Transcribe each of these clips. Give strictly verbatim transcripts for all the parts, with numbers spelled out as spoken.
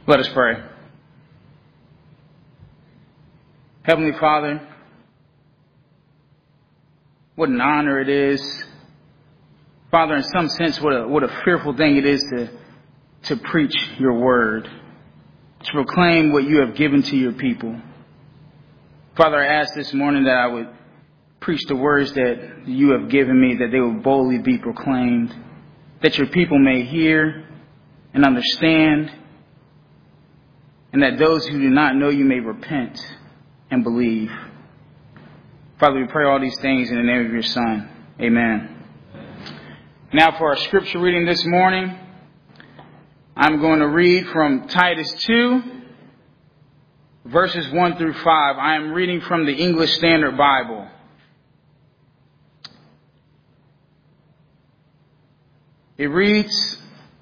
Let us pray. Heavenly Father, what an honor it is. Father, in some sense, what a, what a fearful thing it is to, to preach your word, to proclaim what you have given to your people. Father, I ask this morning that I would preach the words that you have given me, that they will boldly be proclaimed, that your people may hear and understand, and that those who do not know you may repent and believe. Father, we pray all these things in the name of your Son. Amen. Now for our scripture reading this morning, I'm going to read from Titus two, verses one through five. I am reading from the English Standard Bible. It reads,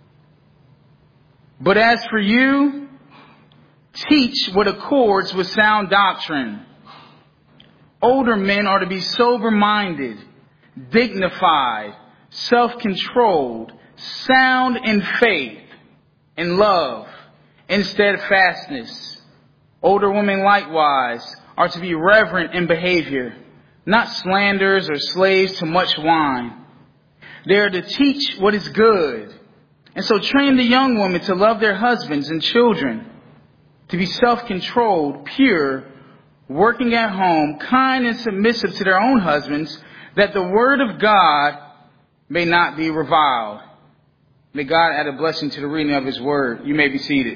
"But as for you, teach what accords with sound doctrine. Older men are to be sober-minded, dignified, self-controlled, sound in faith, in love, in steadfastness. Older women likewise are to be reverent in behavior, not slanderers or slaves to much wine. They are to teach what is good, and so train the young women to love their husbands and children, to be self-controlled, pure, working at home, kind and submissive to their own husbands, that the word of God may not be reviled." May God add a blessing to the reading of his word. You may be seated.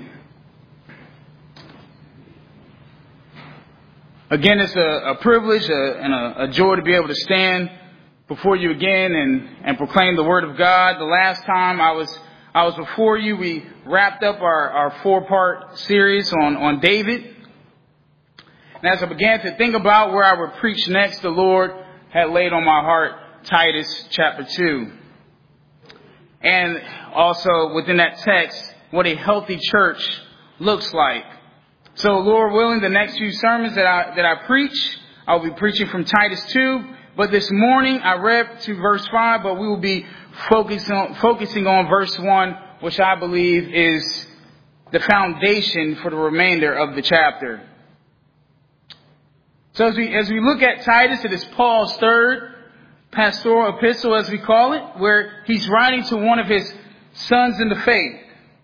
Again, it's a, a privilege a, and a, a joy to be able to stand before you again and, and proclaim the word of God. The last time I was I was before you, we wrapped up our, our four-part series on, on David. And as I began to think about where I would preach next, the Lord had laid on my heart Titus chapter two. And also within that text, what a healthy church looks like. So Lord willing, the next few sermons that I, that I preach, I'll be preaching from Titus two. But this morning I read to verse five, but we will be focusing on, focusing on verse one, which I believe is the foundation for the remainder of the chapter. So as we, as we look at Titus, it is Paul's third pastoral epistle, as we call it, where he's writing to one of his sons in the faith.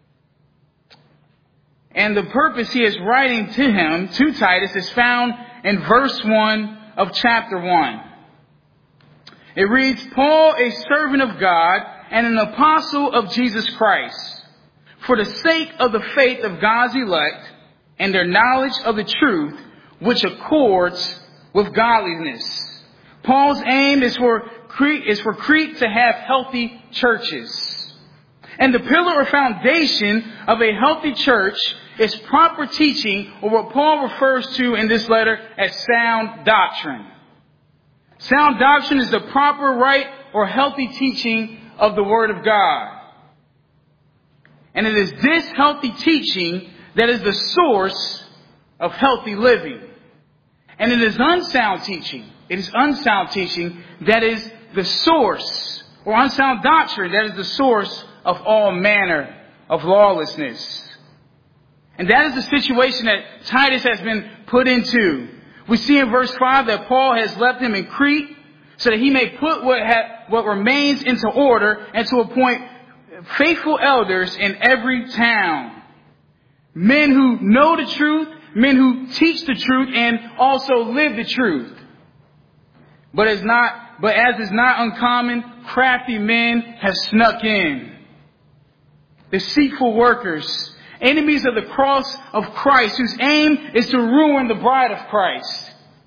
And the purpose he is writing to him, to Titus, is found in verse one of chapter one. It reads, "Paul, a servant of God and an apostle of Jesus Christ, for the sake of the faith of God's elect and their knowledge of the truth, which accords with godliness." Paul's aim is for Crete, is for Crete to have healthy churches. And the pillar or foundation of a healthy church is proper teaching, or what Paul refers to in this letter as sound doctrine. Sound doctrine is the proper, right, or healthy teaching of the Word of God. And it is this healthy teaching that is the source of healthy living. And it is unsound teaching. It is unsound teaching that is the source, or unsound doctrine that is the source of all manner of lawlessness. And that is the situation that Titus has been put into. We see in verse five that Paul has left him in Crete so that he may put what ha- what remains into order and to appoint faithful elders in every town. Men who know the truth, men who teach the truth and also live the truth. But as not, but as is not uncommon, crafty men have snuck in. Deceitful workers, enemies of the cross of Christ, whose aim is to ruin the bride of Christ.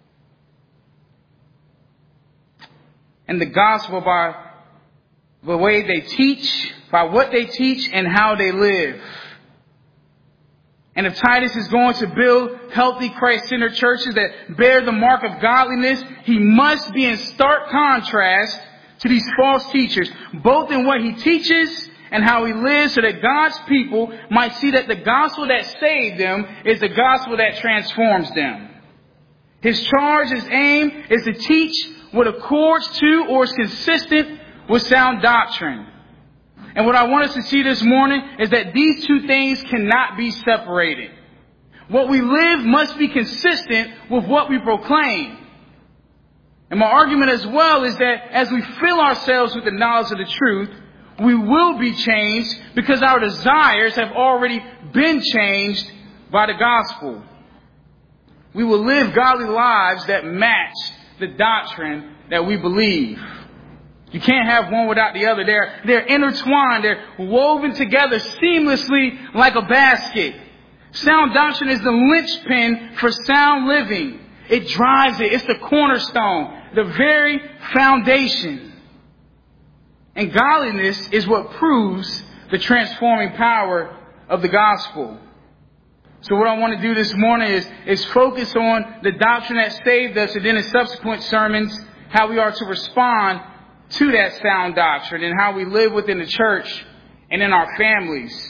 And the gospel by the way they teach, by what they teach and how they live. And if Titus is going to build healthy Christ-centered churches that bear the mark of godliness, he must be in stark contrast to these false teachers, both in what he teaches and how he lives, so that God's people might see that the gospel that saved them is the gospel that transforms them. His charge, his aim is to teach what accords to or is consistent with sound doctrine. And what I want us to see this morning is that these two things cannot be separated. What we live must be consistent with what we proclaim. And my argument as well is that as we fill ourselves with the knowledge of the truth, we will be changed because our desires have already been changed by the gospel. We will live godly lives that match the doctrine that we believe. You can't have one without the other. They're, they're intertwined. They're woven together seamlessly like a basket. Sound doctrine is the linchpin for sound living. It drives it. It's the cornerstone, the very foundation. And godliness is what proves the transforming power of the gospel. So what I want to do this morning is, is focus on the doctrine that saved us, and then in subsequent sermons, how we are to respond to that sound doctrine and how we live within the church and in our families.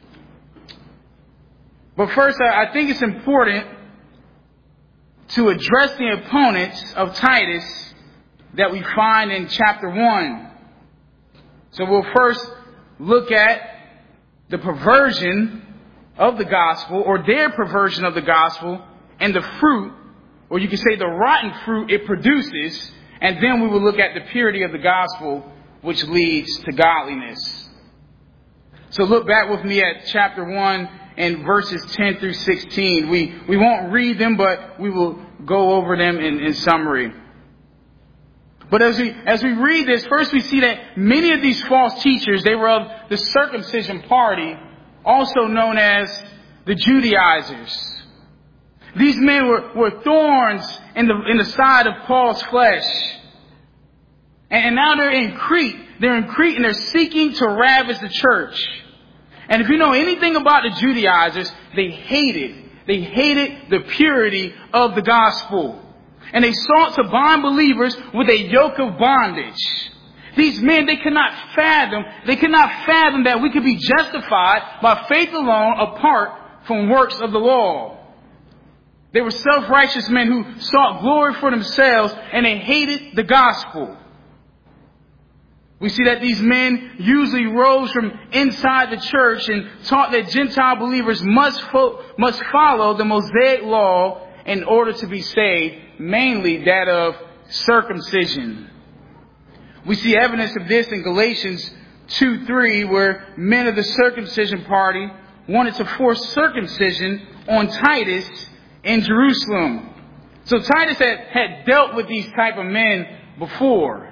But first, I think it's important to address the opponents of Titus that we find in chapter one. So we'll first look at the perversion of the gospel, or their perversion of the gospel, and the fruit, or you can say the rotten fruit it produces, and then we will look at the purity of the gospel, which leads to godliness. So look back with me at chapter one and verses ten through sixteen. We, we won't read them, but we will go over them in, in summary. But as we, as we read this, first we see that many of these false teachers, they were of the circumcision party, also known as the Judaizers. These men were, were thorns in the, in the side of Paul's flesh. And now they're in Crete. They're in Crete and they're seeking to ravage the church. And if you know anything about the Judaizers, they hated, they hated the purity of the gospel. And they sought to bind believers with a yoke of bondage. These men, they could not fathom, they could not fathom that we could be justified by faith alone apart from works of the law. They were self-righteous men who sought glory for themselves, and they hated the gospel. We see that these men usually rose from inside the church and taught that Gentile believers must fo- must follow the Mosaic law in order to be saved, mainly that of circumcision. We see evidence of this in Galatians two three, where men of the circumcision party wanted to force circumcision on Titus in Jerusalem. So Titus had, had dealt with these type of men before.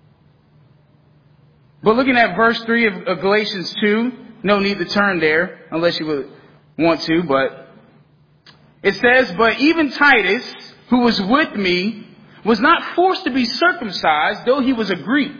But looking at verse three of, of Galatians two, no need to turn there unless you would want to, but it says, "But even Titus, who was with me, was not forced to be circumcised, though he was a Greek.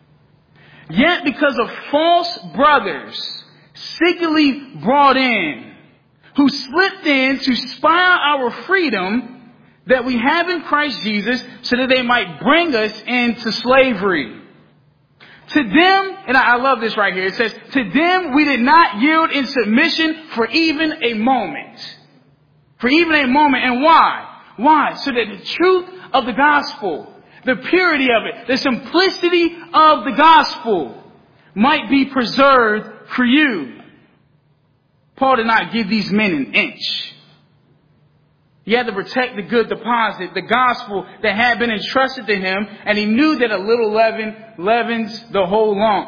Yet because of false brothers, secretly brought in, who slipped in to spy out our freedom that we have in Christ Jesus, so that they might bring us into slavery. To them," and I love this right here, it says, "to them we did not yield in submission for even a moment." For even a moment. And why? Why? So that the truth of the gospel, the purity of it, the simplicity of the gospel might be preserved for you. Paul did not give these men an inch. He had to protect the good deposit, the gospel that had been entrusted to him, and he knew that a little leaven leavens the whole lump.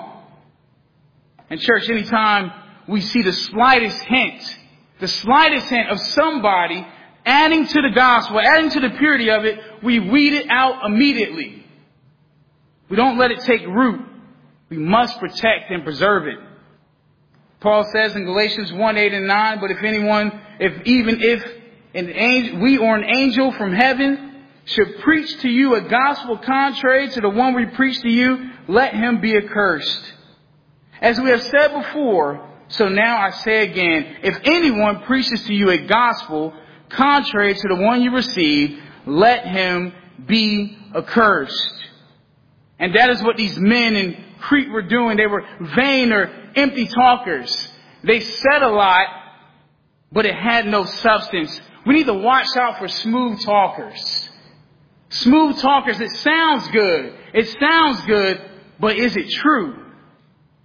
And church, anytime we see the slightest hint, the slightest hint of somebody adding to the gospel, adding to the purity of it, we weed it out immediately. We don't let it take root. We must protect and preserve it. Paul says in Galatians one, eight and nine, "But if anyone, if even if an angel, we or an angel from heaven should preach to you a gospel contrary to the one we preach to you, let him be accursed. As we have said before, so now I say again, if anyone preaches to you a gospel contrary to the one you received, let him be accursed." And that is what these men in Crete were doing. They were vain or empty talkers. They said a lot, but it had no substance. We need to watch out for smooth talkers. Smooth talkers, it sounds good. It sounds good, but is it true?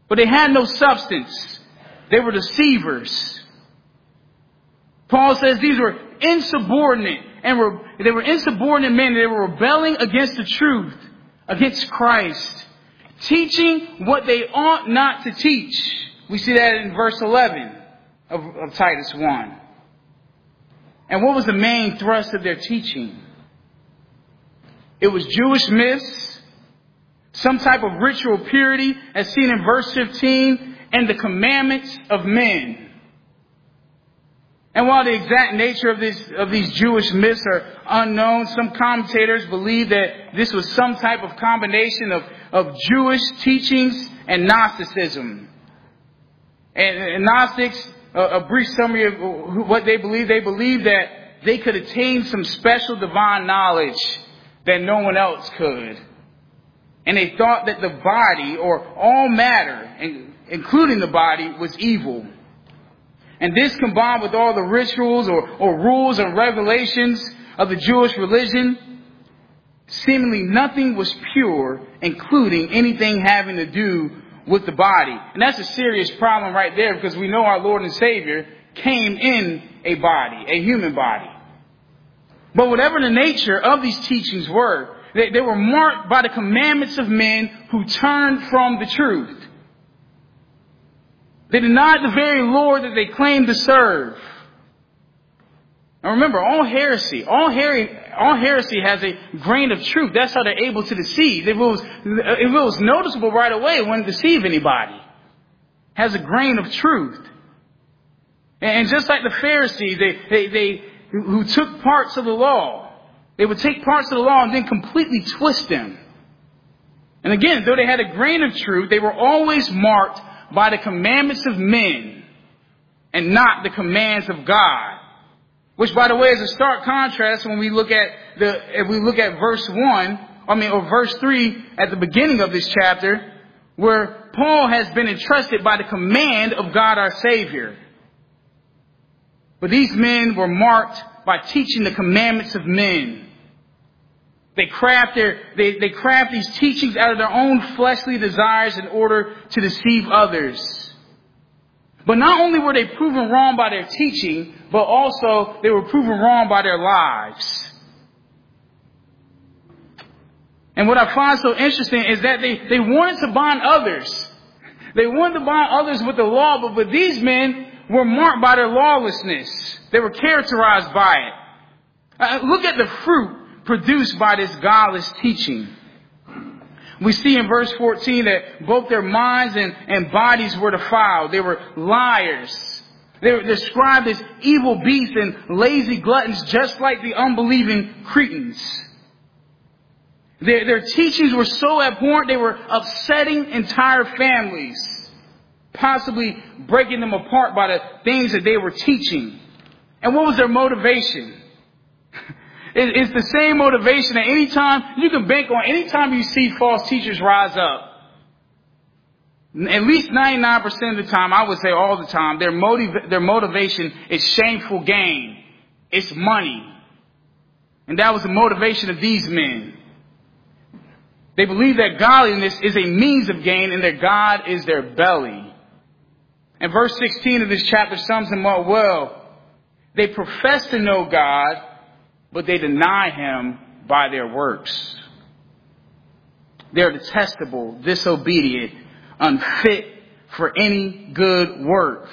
but they had no substance. They were deceivers. Paul says these were insubordinate and were, they were insubordinate men. They were rebelling against the truth, against Christ, teaching what they ought not to teach. We see that in verse eleven of, of Titus one. And what was the main thrust of their teaching? It was Jewish myths, some type of ritual purity, as seen in verse fifteen, and the commandments of men. And while the exact nature of this, of these Jewish myths are unknown, some commentators believe that this was some type of combination of, of Jewish teachings and Gnosticism. And, and Gnostics, a, a brief summary of what they believe, they believe that they could attain some special divine knowledge that no one else could. And they thought that the body, or all matter, including the body, was evil. And this, combined with all the rituals or, or rules and regulations of the Jewish religion, seemingly nothing was pure, including anything having to do with the body. And that's a serious problem right there, because we know our Lord and Savior came in a body, a human body. But whatever the nature of these teachings were, they, they were marked by the commandments of men who turned from the truth. They denied the very Lord that they claimed to serve. And remember, all heresy, all, her- all heresy has a grain of truth. That's how they're able to deceive. If it was, if it was noticeable right away, it wouldn't deceive anybody. It has a grain of truth. And just like the Pharisees, they, they, they, who took parts of the law, they would take parts of the law and then completely twist them. And again, though they had a grain of truth, they were always marked by the commandments of men and not the commands of God. Which, by the way, is a stark contrast when we look at the, if we look at verse one, I mean, or verse three at the beginning of this chapter, where Paul has been entrusted by the command of God our Savior. But these men were marked by teaching the commandments of men. They craft their, they, they craft these teachings out of their own fleshly desires in order to deceive others. But not only were they proven wrong by their teaching, but also they were proven wrong by their lives. And what I find so interesting is that they, they wanted to bind others. They wanted to bind others with the law, but, but these men were marked by their lawlessness. They were characterized by it. Uh, look at the fruit produced by this godless teaching. We see in verse fourteen that both their minds and, and bodies were defiled. They were liars. They were described as evil beasts and lazy gluttons, just like the unbelieving Cretans. Their, their teachings were so abhorrent, they were upsetting entire families, possibly breaking them apart by the things that they were teaching. And what was their motivation? It's the same motivation that any time you can bank on, any time you see false teachers rise up. At least ninety-nine percent of the time, I would say all the time, their motiv- their motivation is shameful gain. It's money. And that was the motivation of these men. They believe that godliness is a means of gain and that God is their belly. And verse sixteen of this chapter sums them up well. They profess to know God, but they deny Him by their works. They're detestable, disobedient, unfit for any good work.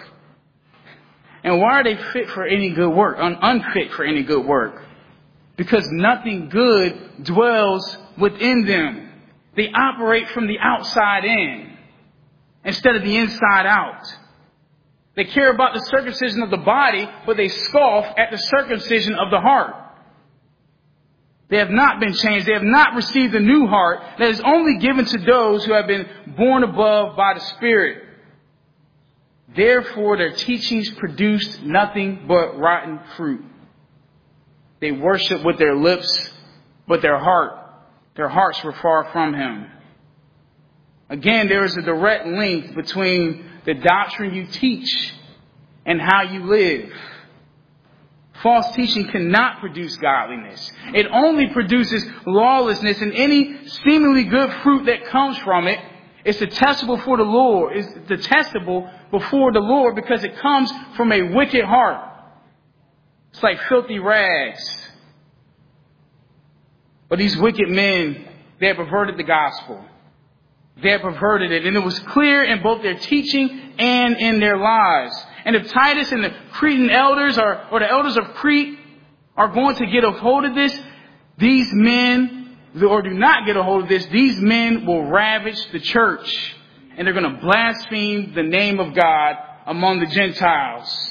And why are they fit for any good work? Un- unfit for any good work? Because nothing good dwells within them. They operate from the outside in instead of the inside out. They care about the circumcision of the body, but they scoff at the circumcision of the heart. They have not been changed. They have not received a new heart that is only given to those who have been born above by the Spirit. Therefore, their teachings produced nothing but rotten fruit. They worship with their lips, but their heart, their hearts were far from Him. Again, there is a direct link between the doctrine you teach and how you live. False teaching cannot produce godliness. It only produces lawlessness, and any seemingly good fruit that comes from it It's detestable before the Lord. It's detestable before the Lord because it comes from a wicked heart. It's like filthy rags. But these wicked men, they have perverted the gospel. They have perverted it. And it was clear in both their teaching and in their lives. And if Titus and the Cretan elders or, or the elders of Crete are going to get a hold of this, these men, or do not get a hold of this, these men will ravage the church. And they're going to blaspheme the name of God among the Gentiles.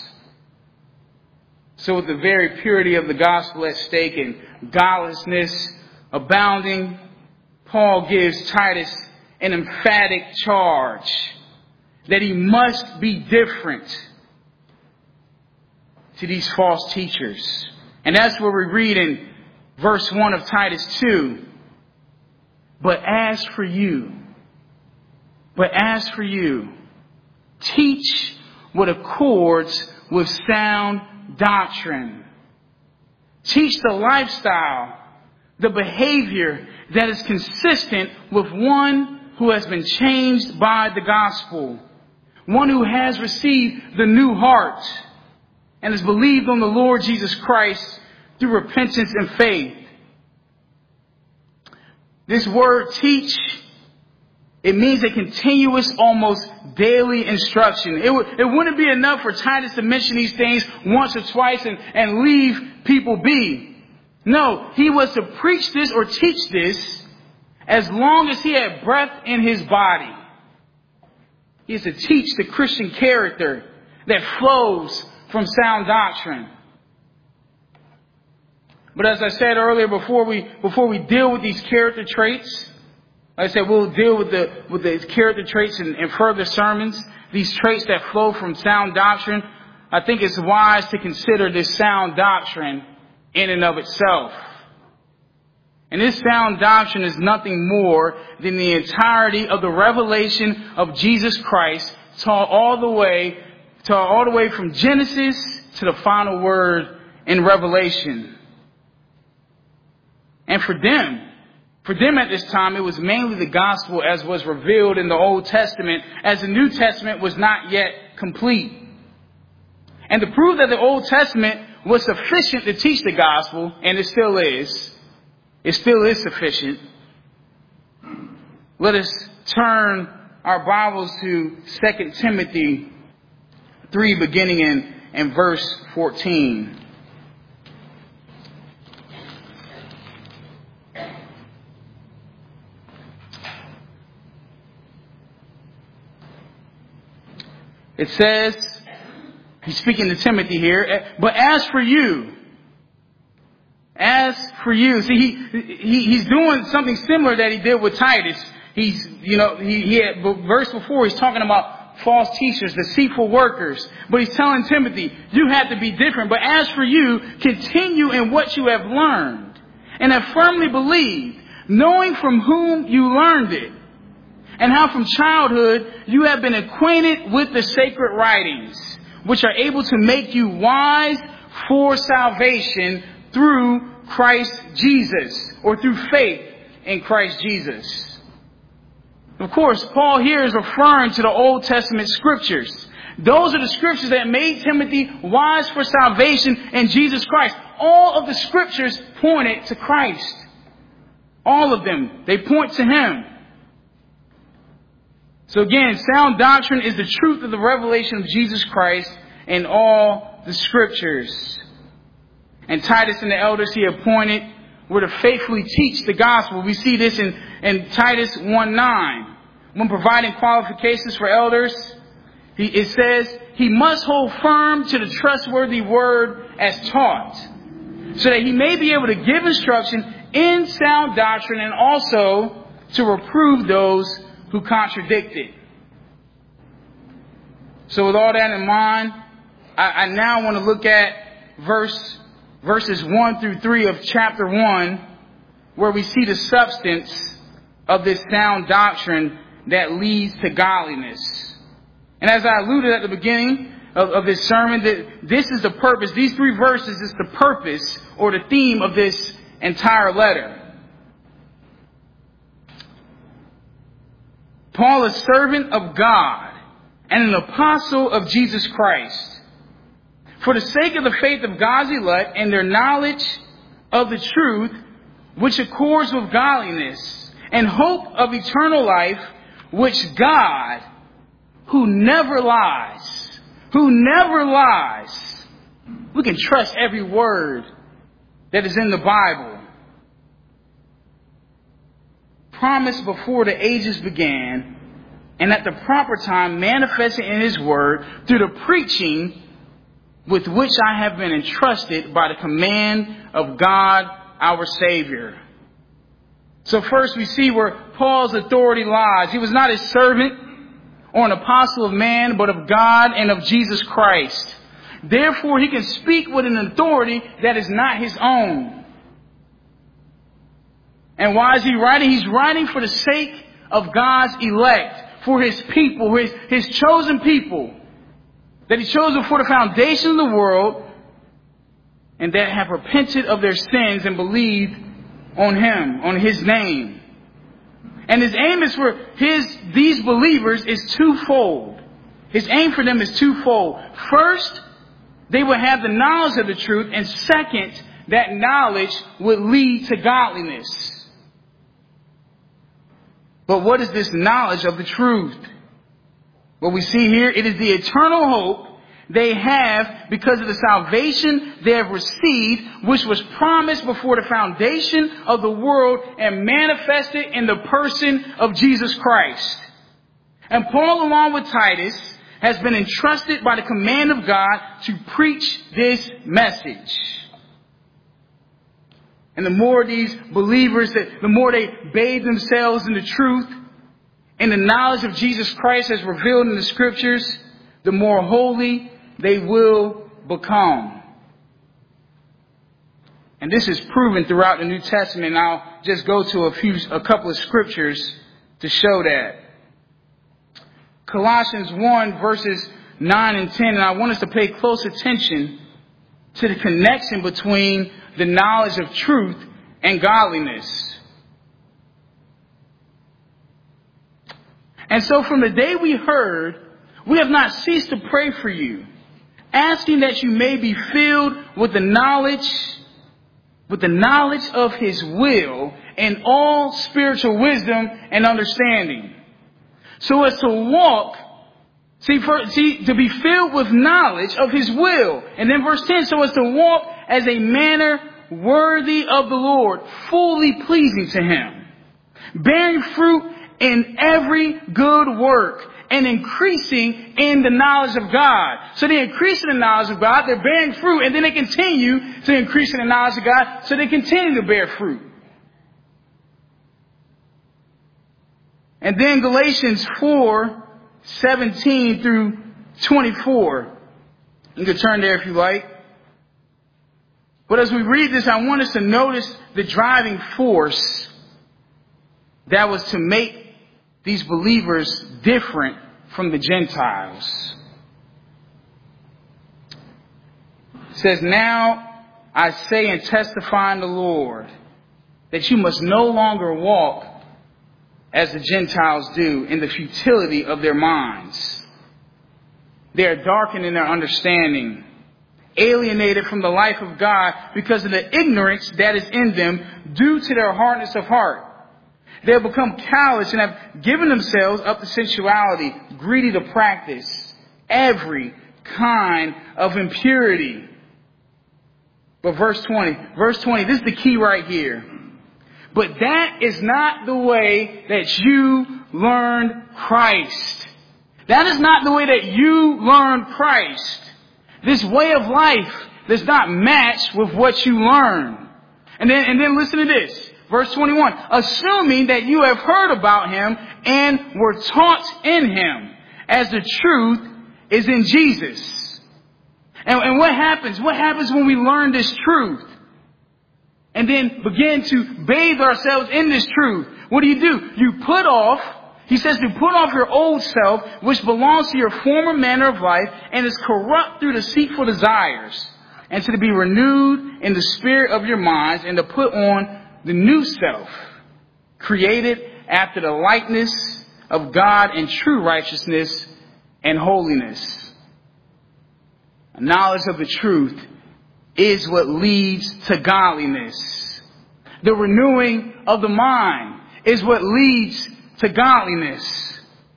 So with the very purity of the gospel at stake and godlessness abounding, Paul gives Titus an emphatic charge that he must be different to these false teachers. And that's what we read in verse one of Titus two. But as for you, but as for you, teach what accords with sound doctrine. Teach the lifestyle, the behavior that is consistent with one who has been changed by the gospel. One who has received the new heart and has believed on the Lord Jesus Christ through repentance and faith. This word teach, it means a continuous, almost daily instruction. It, w- it wouldn't be enough for Titus to mention these things once or twice and, and leave people be. No, he was to preach this or teach this as long as he had breath in his body. He is to teach the Christian character that flows from sound doctrine. But as I said earlier, before we before we deal with these character traits, like I said, we'll deal with the with the character traits in, in further sermons. These traits that flow from sound doctrine. I think it's wise to consider this sound doctrine in and of itself. And this sound doctrine is nothing more than the entirety of the revelation of Jesus Christ, taught all the way, taught all the way from Genesis to the final word in Revelation. And for them, for them at this time, it was mainly the gospel as was revealed in the Old Testament, as the New Testament was not yet complete. And to prove that the Old Testament was sufficient to teach the gospel, and it still is, it still is sufficient. Let us turn our Bibles to Second Timothy three, beginning in, in verse fourteen. It says, he's speaking to Timothy here, but as for you, as for you, see, he, he he's doing something similar that he did with Titus. He's, you know, he, he had, verse before, he's talking about false teachers, deceitful workers. But he's telling Timothy, you have to be different. But as for you, continue in what you have learned and have firmly believed, knowing from whom you learned it, and how from childhood you have been acquainted with the sacred writings, which are able to make you wise for salvation through Christ Jesus, or through faith in Christ Jesus. Of course, Paul here is referring to the Old Testament scriptures. Those are the scriptures that made Timothy wise for salvation in Jesus Christ. All of the scriptures pointed to Christ. All of them, they point to Him. So again, sound doctrine is the truth of the revelation of Jesus Christ in all the scriptures. And Titus and the elders he appointed were to faithfully teach the gospel. We see this in, in Titus one nine. When providing qualifications for elders, he, it says, he must hold firm to the trustworthy word as taught, so that he may be able to give instruction in sound doctrine and also to reprove those who contradict it. So with all that in mind, I, I now want to look at verse verses one through three of chapter one, where we see the substance of this sound doctrine that leads to godliness. And as I alluded at the beginning of, of this sermon, that this is the purpose. These three verses is the purpose or the theme of this entire letter. Paul, a servant of God and an apostle of Jesus Christ, for the sake of the faith of God's elect and their knowledge of the truth, which accords with godliness, and hope of eternal life, which God, who never lies, who never lies, we can trust every word that is in the Bible, promised before the ages began, and at the proper time manifested in His word through the preaching with which I have been entrusted by the command of God our Savior. So first we see where Paul's authority lies. He was not a servant or an apostle of man, but of God and of Jesus Christ. Therefore, he can speak with an authority that is not his own. And why is he writing? He's writing for the sake of God's elect, for His people, His, his chosen people, that He chose before the foundation of the world, and that have repented of their sins and believed on Him, on His name. And His aim is for his these believers is twofold. His aim for them is twofold. First, they will have the knowledge of the truth, and second, that knowledge would lead to godliness. But what is this knowledge of the truth? What we see here, it is the eternal hope they have because of the salvation they have received, which was promised before the foundation of the world and manifested in the person of Jesus Christ. And Paul, along with Titus, has been entrusted by the command of God to preach this message. And the more these believers, the more they bathe themselves in the truth and the knowledge of Jesus Christ as revealed in the Scriptures, the more holy they will become. And this is proven throughout the New Testament. And I'll just go to a few, a couple of scriptures to show that. Colossians one verses nine and ten. And I want us to pay close attention to the connection between the knowledge of truth and godliness. And so from the day we heard, we have not ceased to pray for you, asking that you may be filled with the knowledge, with the knowledge of His will and all spiritual wisdom and understanding. So as to walk, see, for, see, to be filled with knowledge of His will. And then verse ten, so as to walk as a manner worthy of the Lord, fully pleasing to Him, bearing fruit in every good work, and increasing in the knowledge of God. So they increase in the knowledge of God, they're bearing fruit, and then they continue to increase in the knowledge of God, so they continue to bear fruit. And then Galatians four, seventeen through twenty-four. You can turn there if you like. But as we read this, I want us to notice the driving force that was to make these believers different from the Gentiles. It says, now I say and testify in the Lord that you must no longer walk as the Gentiles do in the futility of their minds. They are darkened in their understanding, alienated from the life of God because of the ignorance that is in them due to their hardness of heart. They have become callous and have given themselves up to sensuality, greedy to practice every kind of impurity. But verse twenty, verse twenty, this is the key right here. But that is not the way that you learned Christ. That is not the way that you learned Christ. This way of life does not match with what you learn. And then, and then listen to this. Verse twenty-one, assuming that you have heard about Him and were taught in Him, as the truth is in Jesus. And, and what happens? What happens when we learn this truth? And then begin to bathe ourselves in this truth. What do you do? You put off, he says to put off your old self, which belongs to your former manner of life and is corrupt through deceitful desires, and to be renewed in the spirit of your minds, and to put on the new self, created after the likeness of God and true righteousness and holiness. Knowledge of the truth is what leads to godliness. The renewing of the mind is what leads to godliness.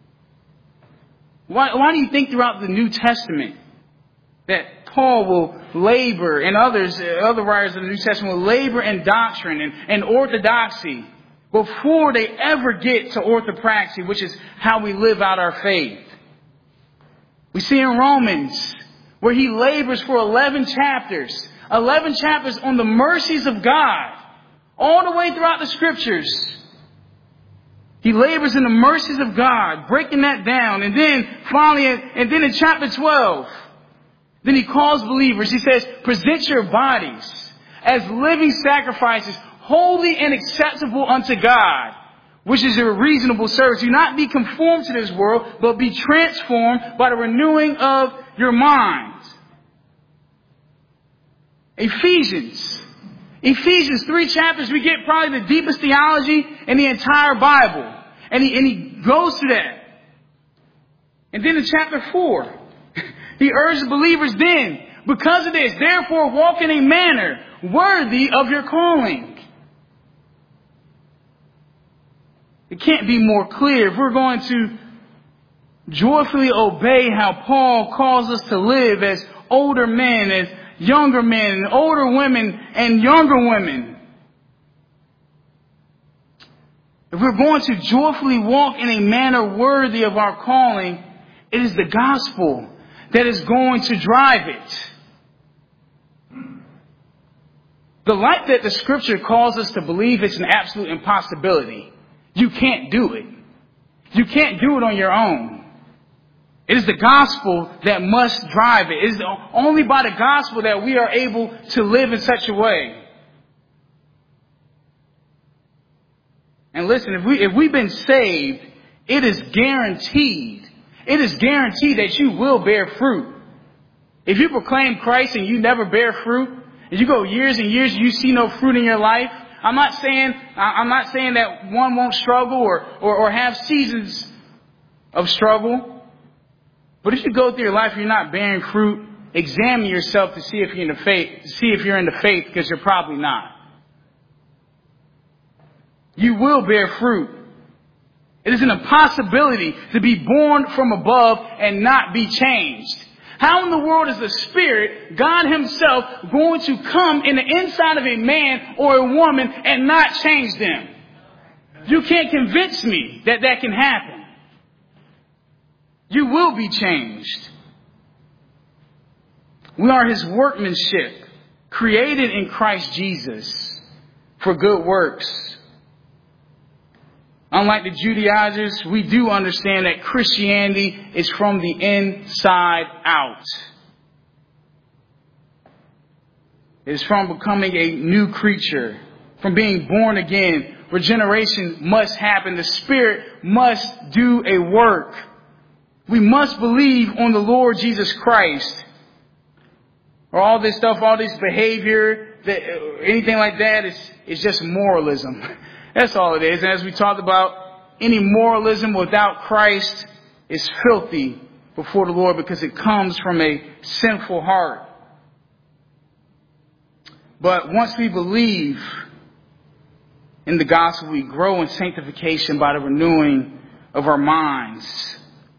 Why, why do you think throughout the New Testament that Paul will labor, and others, other writers of the New Testament will labor in doctrine and, and orthodoxy before they ever get to orthopraxy, which is how we live out our faith? We see in Romans where he labors for eleven chapters, eleven chapters on the mercies of God, all the way throughout the scriptures. He labors in the mercies of God, breaking that down. And then finally, and then in chapter twelve, then he calls believers. He says, present your bodies as living sacrifices, holy and acceptable unto God, which is your reasonable service. Do not be conformed to this world, but be transformed by the renewing of your minds. Ephesians. Ephesians, three chapters, we get probably the deepest theology in the entire Bible. And he, and he goes to that. And then in chapter four, he urges believers then, because of this, therefore walk in a manner worthy of your calling. It can't be more clear. If we're going to joyfully obey how Paul calls us to live as older men, as younger men, older women, and younger women. If we're going to joyfully walk in a manner worthy of our calling, it is the gospel that is going to drive it. The life that the scripture calls us to believe is an absolute impossibility. You can't do it. You can't do it on your own. It is the gospel that must drive it. It is only by the gospel that we are able to live in such a way. And listen, if we, if we've been saved, it is guaranteed. It is guaranteed that you will bear fruit. If you proclaim Christ and you never bear fruit, and you go years and years and you see no fruit in your life, I'm not saying, I'm not saying that one won't struggle or, or, or have seasons of struggle. But if you go through your life and you're not bearing fruit, examine yourself to see if you're in the faith, to see if you're in the faith, because you're probably not. You will bear fruit. It is an impossibility to be born from above and not be changed. How in the world is the Spirit, God Himself, going to come in the inside of a man or a woman and not change them? You can't convince me that that can happen. You will be changed. We are His workmanship, created in Christ Jesus for good works. Unlike the Judaizers, we do understand that Christianity is from the inside out. It is from becoming a new creature, from being born again. Regeneration must happen. The Spirit must do a work. We must believe on the Lord Jesus Christ. Or all this stuff, all this behavior, that, anything like that is, is just moralism. That's all it is. And as we talked about, any moralism without Christ is filthy before the Lord because it comes from a sinful heart. But once we believe in the gospel, we grow in sanctification by the renewing of our minds.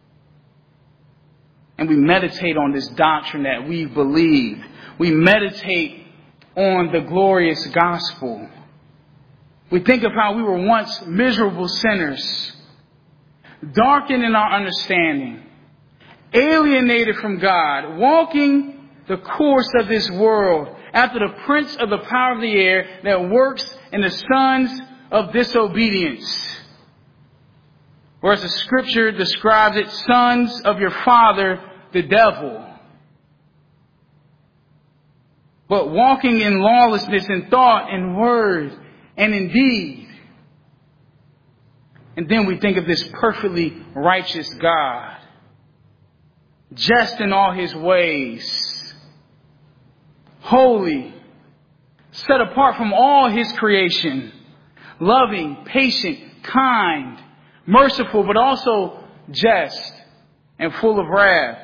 And we meditate on this doctrine that we believe. We meditate on the glorious gospel. We think of how we were once miserable sinners, darkened in our understanding, alienated from God, walking the course of this world after the prince of the power of the air that works in the sons of disobedience. Or as the scripture describes it, sons of your father, the devil. But walking in lawlessness in thought and word and in deed. And then we think of this perfectly righteous God, just in all His ways, holy, set apart from all His creation, loving, patient, kind, merciful, but also just and full of wrath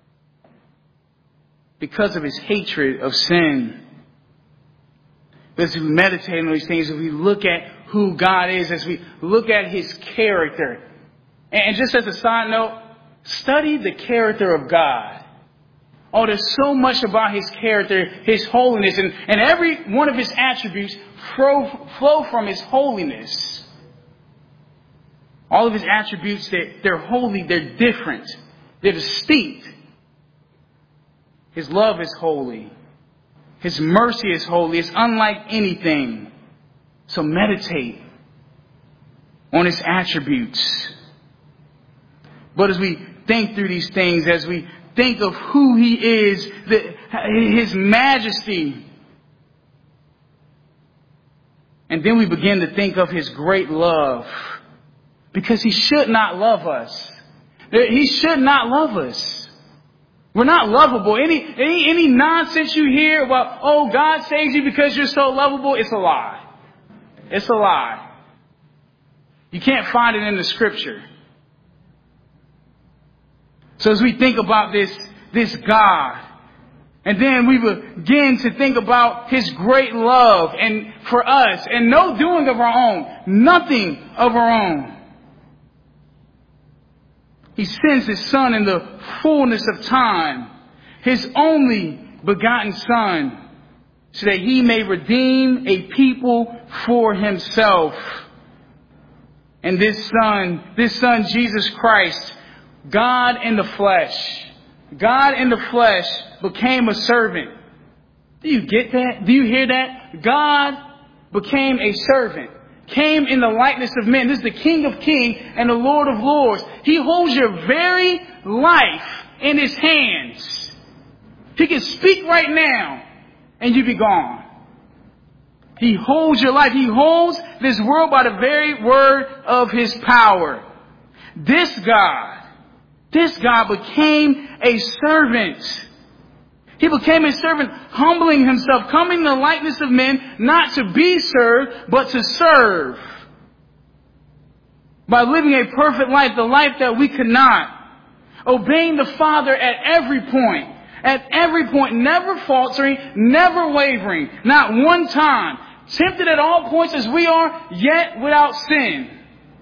because of his hatred of sin. As we meditate on these things, as we look at who God is, as we look at his character. And just as a side note, study the character of God. Oh, there's so much about his character, his holiness, and, and every one of his attributes flow, flow from his holiness. All of his attributes, they're, they're holy, they're different, they're distinct. His love is holy. His mercy is holy. It's unlike anything. So meditate on his attributes. But as we think through these things, as we think of who he is, the, his majesty, and then we begin to think of his great love, because he should not love us. He should not love us. We're not lovable. Any, any, any nonsense you hear about, oh, God saves you because you're so lovable, it's a lie. It's a lie. You can't find it in the scripture. So as we think about this, this God, and then we begin to think about his great love and for us, and no doing of our own, nothing of our own. He sends his son in the fullness of time, his only begotten son, so that he may redeem a people for himself. And this son, this son, Jesus Christ, God in the flesh, God in the flesh became a servant. Do you get that? Do you hear that? God became a servant. Came in the likeness of men. This is the King of Kings and the Lord of Lords. He holds your very life in his hands. He can speak right now and you be gone. He holds your life. He holds this world by the very word of his power. This God, this God became a servant. He became a servant, humbling himself, coming in the likeness of men, not to be served, but to serve. By living a perfect life, the life that we could not. Obeying the Father at every point. At every point, never faltering, never wavering. Not one time. Tempted at all points as we are, yet without sin.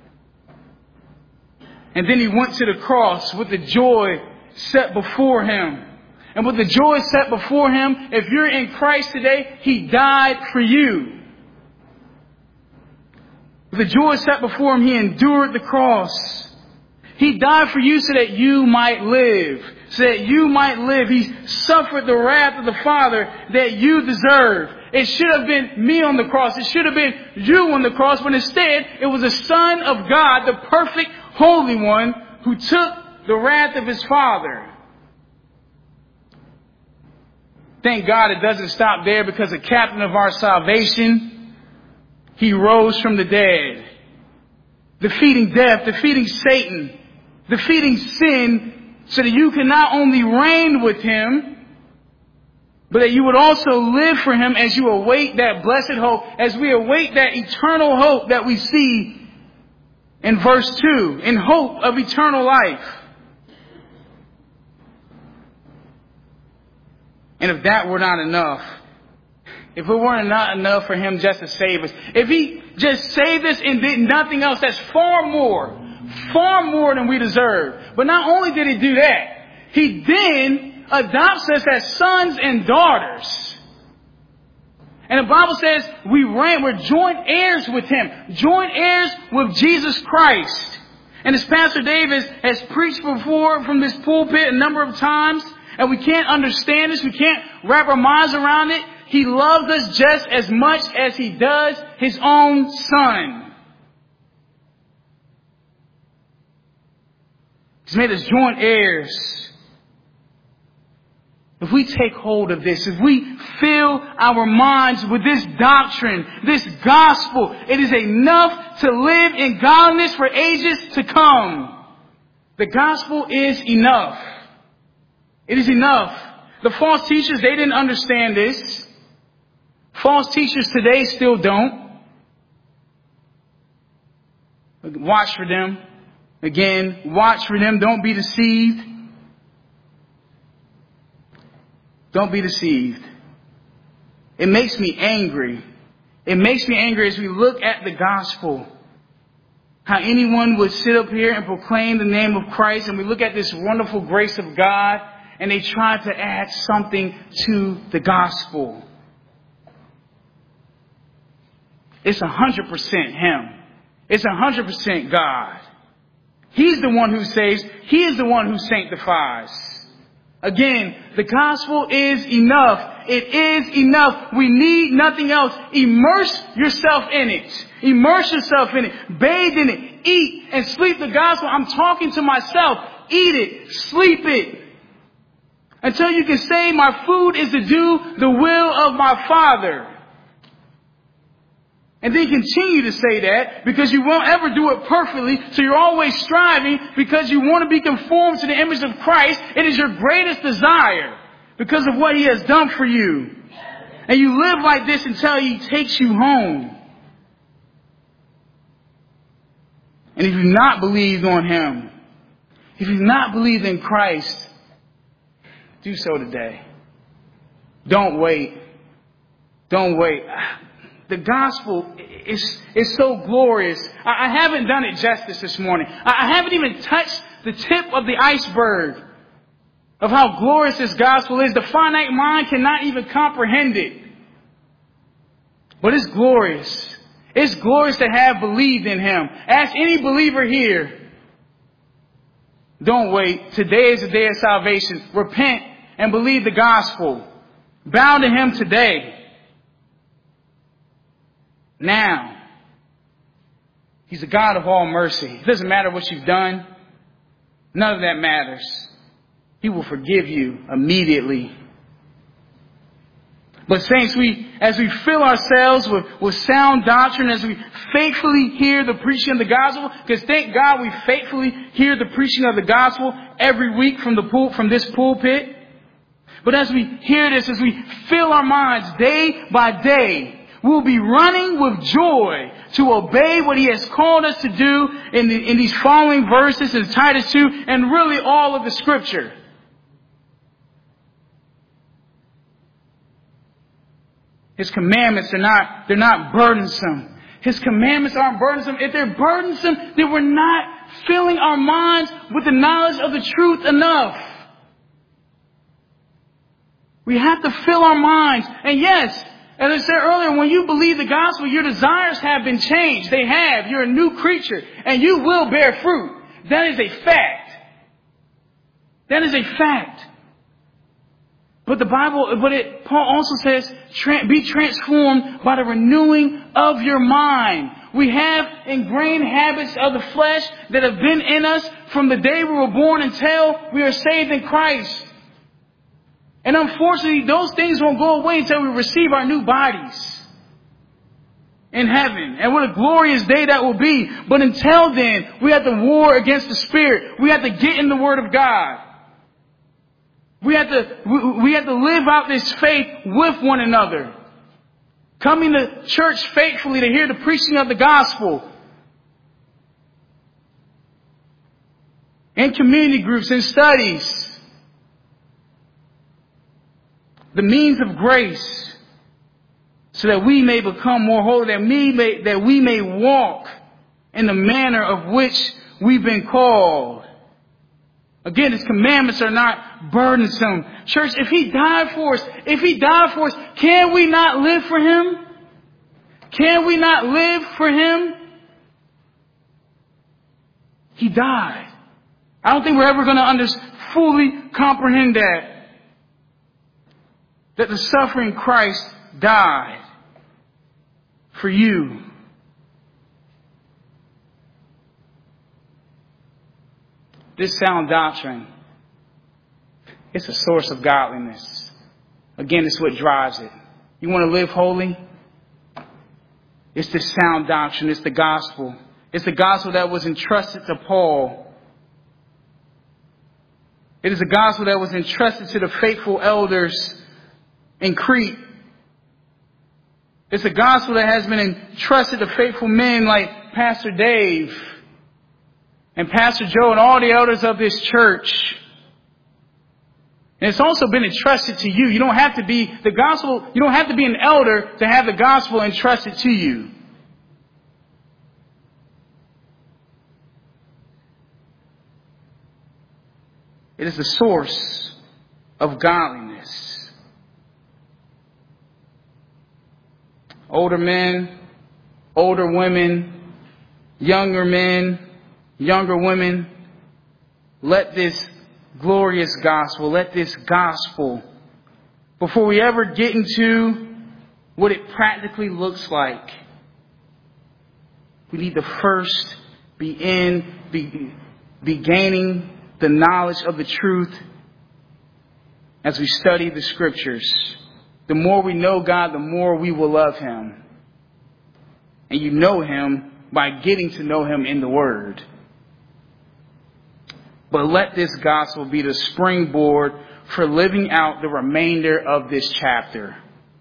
And then he went to the cross with the joy set before him. And with the joy set before him, if you're in Christ today, he died for you. With the joy set before him, he endured the cross. He died for you so that you might live. So that you might live. He suffered the wrath of the Father that you deserve. It should have been me on the cross. It should have been you on the cross. But instead, it was the Son of God, the perfect Holy One, who took the wrath of his Father. Thank God it doesn't stop there, because the captain of our salvation, he rose from the dead, defeating death, defeating Satan, defeating sin, so that you can not only reign with him, but that you would also live for him as you await that blessed hope, as we await that eternal hope that we see in verse two, in hope of eternal life. And if that were not enough, if it weren't not enough for him just to save us, if he just saved us and did nothing else, that's far more, far more than we deserve. But not only did he do that, he then adopts us as sons and daughters. And the Bible says we reign, we're joint heirs with him, joint heirs with Jesus Christ. And as Pastor Davis has preached before from this pulpit a number of times, and we can't understand this, we can't wrap our minds around it. He loves us just as much as he does his own son. He's made us joint heirs. If we take hold of this, if we fill our minds with this doctrine, this gospel, it is enough to live in godliness for ages to come. The gospel is enough. It is enough. The false teachers, they didn't understand this. False teachers today still don't. Watch for them. Again, watch for them. Don't be deceived. Don't be deceived. It makes me angry. It makes me angry as we look at the gospel. How anyone would sit up here and proclaim the name of Christ, and we look at this wonderful grace of God, and they try to add something to the gospel. It's one hundred percent Him. It's one hundred percent God. He's the one who saves. He is the one who sanctifies. Again, the gospel is enough. It is enough. We need nothing else. Immerse yourself in it. Immerse yourself in it. Bathe in it. Eat and sleep the gospel. I'm talking to myself. Eat it. Sleep it. Until you can say, my food is to do the will of my Father. And then continue to say that because you won't ever do it perfectly. So you're always striving because you want to be conformed to the image of Christ. It is your greatest desire because of what He has done for you. And you live like this until He takes you home. And if you've not believed on Him, if you've not believed in Christ, do so today. Don't wait. Don't wait. The gospel is, is so glorious. I, I haven't done it justice this morning. I, I haven't even touched the tip of the iceberg of how glorious this gospel is. The finite mind cannot even comprehend it. But it's glorious. It's glorious to have believed in Him. Ask any believer here. Don't wait. Today is the day of salvation. Repent and believe the gospel. Bow to Him today. Now, He's a God of all mercy. It doesn't matter what you've done. None of that matters. He will forgive you immediately. But saints, we, as we fill ourselves with, with sound doctrine, as we faithfully hear the preaching of the gospel, because thank God we faithfully hear the preaching of the gospel every week from the pul- from this pulpit. But as we hear this, as we fill our minds day by day, we'll be running with joy to obey what He has called us to do in, the, in these following verses in Titus two and really all of the Scripture. His commandments are not, they're not burdensome. His commandments aren't burdensome. If they're burdensome, then we're not filling our minds with the knowledge of the truth enough. We have to fill our minds. And yes, as I said earlier, when you believe the gospel, your desires have been changed. They have. You're a new creature. And you will bear fruit. That is a fact. That is a fact. But the Bible, but it, Paul also says, tra- be transformed by the renewing of your mind. We have ingrained habits of the flesh that have been in us from the day we were born until we are saved in Christ. And unfortunately, those things won't go away until we receive our new bodies in heaven. And what a glorious day that will be. But until then, we have to war against the Spirit. We have to get in the Word of God. We have to, we, we have to live out this faith with one another. Coming to church faithfully to hear the preaching of the gospel. In community groups, in studies. The means of grace, so that we may become more holy, that we may, that we may walk in the manner of which we've been called. Again, His commandments are not burdensome. Church, if He died for us, if He died for us, can we not live for Him? Can we not live for Him? He died. I don't think we're ever going to under, fully comprehend that. That the suffering Christ died for you. This sound doctrine, it's a source of godliness. Again, it's what drives it. You want to live holy? It's this sound doctrine. It's the gospel. It's the gospel that was entrusted to Paul. It is the gospel that was entrusted to the faithful elders in Crete. It's a gospel that has been entrusted to faithful men like Pastor Dave. and Pastor Joe and all the elders of this church. And it's also been entrusted to you. You don't have to be the gospel. You don't have to be an elder to have the gospel entrusted to you. It is the source of godliness. Older men, older women, younger men, younger women, let this glorious gospel, let this gospel, before we ever get into what it practically looks like, we need to first be in, be, be gaining the knowledge of the truth as we study the scriptures. The more we know God, the more we will love Him. And you know Him by getting to know Him in the Word. But let this gospel be the springboard for living out the remainder of this chapter.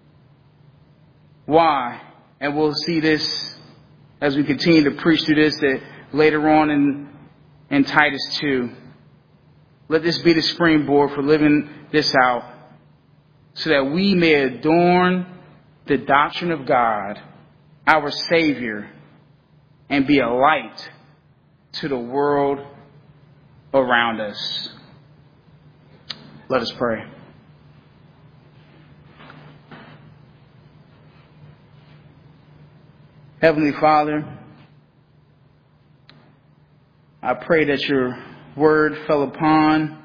Why? And we'll see this as we continue to preach through this that later on in, in Titus two. Let this be the springboard for living this out so that we may adorn the doctrine of God, our Savior, and be a light to the world around us. Let us pray. Heavenly Father, I pray that your word fell upon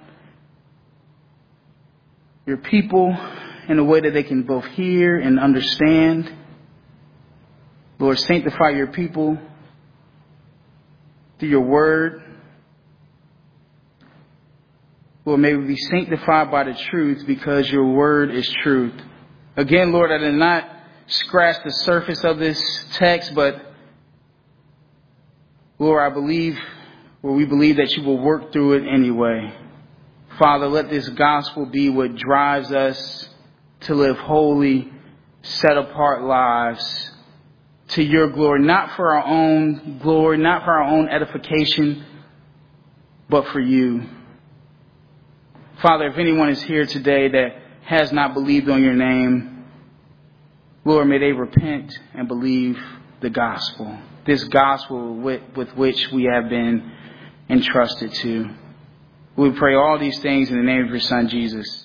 your people in a way that they can both hear and understand. Lord, sanctify your people through your word. Lord, may we be sanctified by the truth because your word is truth. Again, Lord, I did not scratch the surface of this text, but Lord, I believe, or we believe that you will work through it anyway. Father, let this gospel be what drives us to live holy, set apart lives to your glory, not for our own glory, not for our own edification, but for you. Father, if anyone is here today that has not believed on your name, Lord, may they repent and believe the gospel, this gospel with, with which we have been entrusted to. We pray all these things in the name of your Son, Jesus.